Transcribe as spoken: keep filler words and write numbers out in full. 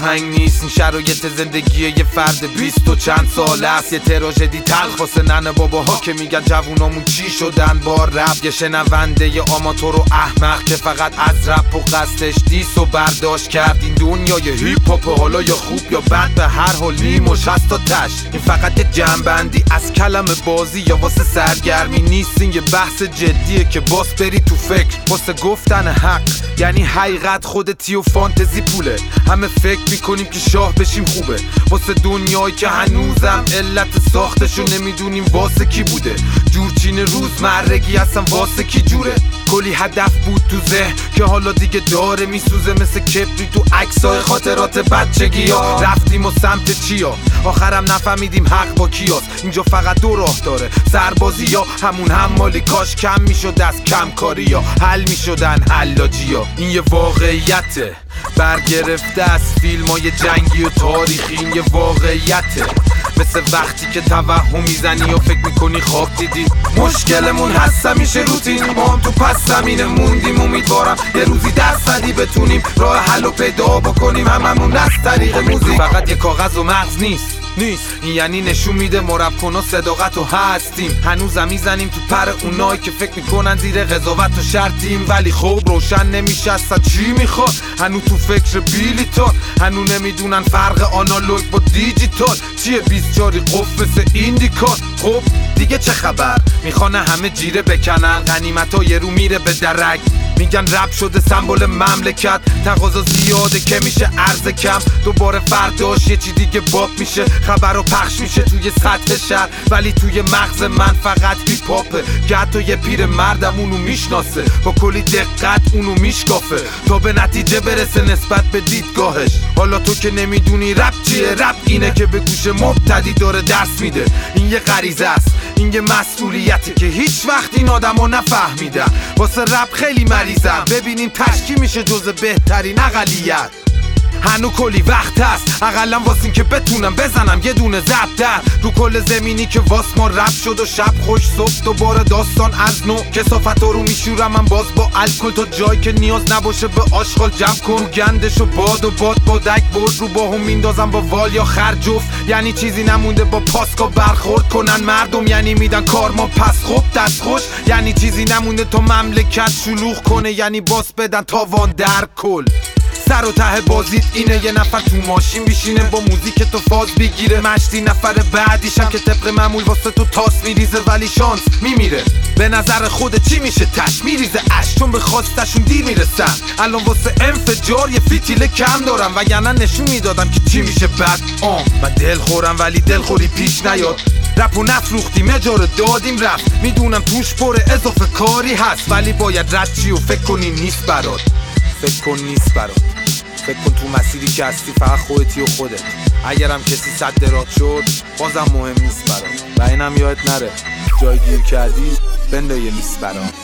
آهنگ نیست، این شرایط زندگی یه فرد بیست و چند ساله است. یه تراژدی تلخ واسه ننه باباها که میگن جوونامون چی شدن با رپ. یه شنونده یه آماتور و احمق که فقط از رپ و قصدش دیس و برداشت کرد. این دنیای هیپ هاپ حالا یا خوب یا بد، به هر حال نیمش هست تا تش. این فقط یه جنبندی از کلمه بازی یا واسه سرگرمی نیست، این یه بحث جدیه که باس بری تو فکر واسه گفتن حق. یعنی حقیقت خودتی و فانتزی پوله، همه فکر میکنیم که شاه بشیم خوبه، واسه دنیایی که هنوزم علت ساختشو نمیدونیم واسه کی بوده. جورچین روزمرگی اصلا واسه کی جوره؟ کلی هدف بود تو ذهن که حالا دیگه داره میسوزه، مثل کبری تو عکسای خاطرات بچگی ها. رفتیم و سمت چیا آخرم نفهمیدیم حق با کیاست. اینجا فقط دو راه داره، سربازی یا همون حمالی. کاش کم میشد از کم کاری یا حل میشدن حلاجی ها. این یه واقعیته برگرفته از فیلم های جنگی و تاریخی. این یه واقعیته مثل وقتی که توهم میزنی و فکر میکنی خواب دیدی. مشکلمون هست همیشه روتین، ما هم تو پس زمینه موندیم. امیدوارم یه روزی درصدی بتونیم راه حل و پیدا بکنیم، هممون از طریق موزیک. فقط یه کاغذ و مغز نیست نیست این یعنی نشون میده مربکن و صداقت و هستیم. هنوزم میزنیم تو پر اونایی که فکر میکنن زیر قضاوت و شرطیم، ولی خب روشن نمیشه اصلا چی میخواد. هنو تو فکر بیلیتار، هنو نمیدونن فرق آنالوگ با دیجیتال چیه. بیست جاری قف مثل ایندیکار. خب دیگه چه خبر؟ میخوانه همه جیره بکنن، غنیمتای رو میره به درک. میگن رپ شده سمبل مملکت، تقاضا زیاده که میشه عرض کم. دوباره فرداش یه چی دیگه باب میشه، خبر رو پخش میشه توی سطح شهر، ولی توی مغز من فقط هیپ هاپه. که حتی یه پیر مردم اونو میشناسه، با کلی دقت اونو میشکافه تا به نتیجه برسه نسبت به دیدگاهش. حالا تو که نمیدونی رپ چیه، رپ اینه که به گوش مبتدی داره درس میده. این یه غریزه است، این یه مسئولیته که هیچ وقت این آدمو نفهمیدن. واسه رپ خیلی مریضم، ببینیم تشکی میشه جز بهترین اقلیت. هنو کلی وقت هست اقلا واسه این که بتونم بزنم یه دونه ضبط در رو کل زمینی که واس ما رپ شد. و شب خوش صبح دوباره داستان از نو، کسافت رو میشورم من باز با الکل تا جایی که نیاز نباشه به آشغال جمع کن. گندش و باد و باد بادک برد رو با هم میندازم با وال یا خر جفت. یعنی چیزی نمونده با پاسکا برخورد کنن مردم، یعنی میدن کارما پس خوب دست خوش. یعنی چیزی نمونده تا مملکت شلوغ کنه، یعنی باس بدن تاوان در کل. سر و ته بازیت اینه یه نفر تو ماشین بیشینه با موزیک تو فاز بگیره، مشتی نفر بعدیشم که طبق معمول واسه تو تاس میریزه ولی شانس میمیره. به نظر خود چی میشه تش میریزه اش، چون به خواستشون دیر میرسن. الان واسه انفجار یه فیتیله کم دارم، وگرنه نشون میدادم که چی میشه بعد. آم من دل خورم ولی دلخوری پیش نیاد. رپو نفروختیم اجاره دادیم رفت، میدونم توش پر اضافه کاری هست، ولی باید رد چی و فکر کنی نیست برات. فکر کن نیست برات، فکر کن تو مسیری که هستی فقط خودتی و خودت. اگرم کسی صد درات شد بازم مهم نیست برات، و اینم یاد نره جای گیر کردی بنده یه نیست برات.